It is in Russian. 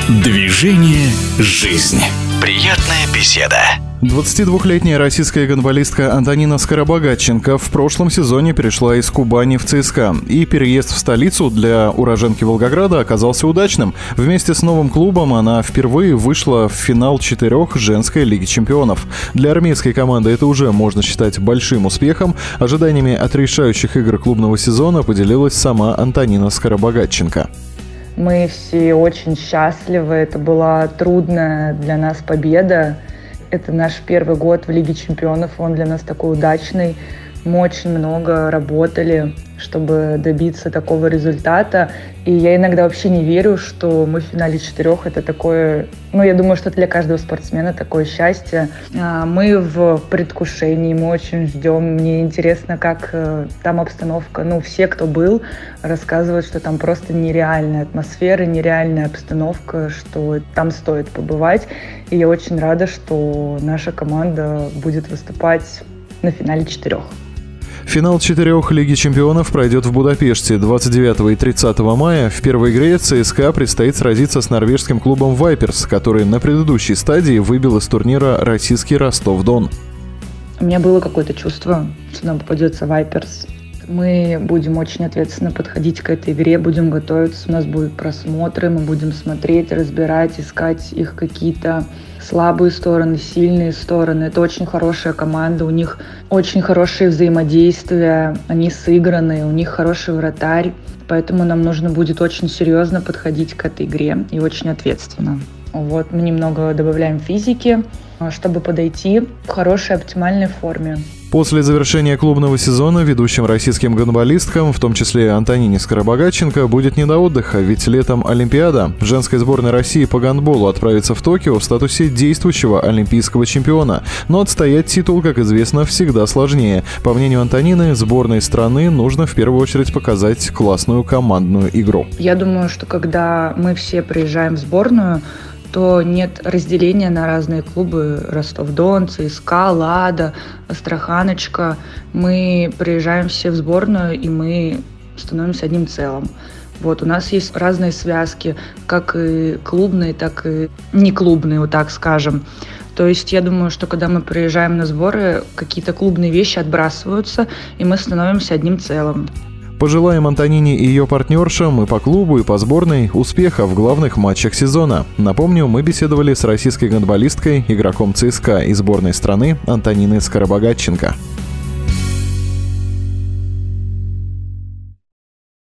Движение «Жизнь». Приятная беседа. 22-летняя российская гандболистка Антонина Скоробогатченко в прошлом сезоне перешла из Кубани в ЦСКА. И переезд в столицу для уроженки Волгограда оказался удачным. Вместе с новым клубом она впервые вышла в финал 4 женской Лиги чемпионов. Для армейской команды это уже можно считать большим успехом. Ожиданиями от решающих игр клубного сезона поделилась сама Антонина Скоробогатченко. Мы все очень счастливы. Это была трудная для нас победа. Это наш первый год в Лиге чемпионов. Он для нас такой удачный. Мы очень много работали, чтобы добиться такого результата. И я иногда вообще не верю, что мы в финале 4. Это такое... я думаю, что для каждого спортсмена такое счастье. Мы в предвкушении, мы очень ждем. Мне интересно, как там обстановка. Все, кто был, рассказывают, что там просто нереальная атмосфера, нереальная обстановка, что там стоит побывать. И я очень рада, что наша команда будет выступать на финале 4. Финал 4 Лиги чемпионов пройдет в Будапеште 29 и 30 мая. В первой игре ЦСКА предстоит сразиться с норвежским клубом «Вайперс», который на предыдущей стадии выбил из турнира российский Ростов-Дон. У меня было какое-то чувство, что нам попадется «Вайперс». Мы будем очень ответственно подходить к этой игре, будем готовиться, у нас будут просмотры, мы будем смотреть, разбирать, искать их какие-то слабые стороны, сильные стороны. Это очень хорошая команда, у них очень хорошее взаимодействие, они сыграны, у них хороший вратарь, поэтому нам нужно будет очень серьезно подходить к этой игре и очень ответственно. Мы немного добавляем физики, чтобы подойти в хорошей оптимальной форме. После завершения клубного сезона ведущим российским гандболисткам, в том числе Антонине Скоробогатченко, будет не до отдыха, ведь летом Олимпиада. Женская сборная России по гандболу отправится в Токио в статусе действующего олимпийского чемпиона. Но отстоять титул, как известно, всегда сложнее. По мнению Антонины, сборной страны нужно в первую очередь показать классную командную игру. Я думаю, что когда мы все приезжаем в сборную, то нет разделения на разные клубы: Ростов-Дон, ЦСКА, Лада, Астраханочка. Мы приезжаем все в сборную, и мы становимся одним целым. У нас есть разные связки, как и клубные, так и не клубные, так скажем. То есть я думаю, что когда мы приезжаем на сборы, какие-то клубные вещи отбрасываются, и мы становимся одним целым. Пожелаем Антонине и ее партнершам и по клубу, и по сборной успеха в главных матчах сезона. Напомню, мы беседовали с российской гандболисткой, игроком ЦСКА и сборной страны Антониной Скоробогатченко.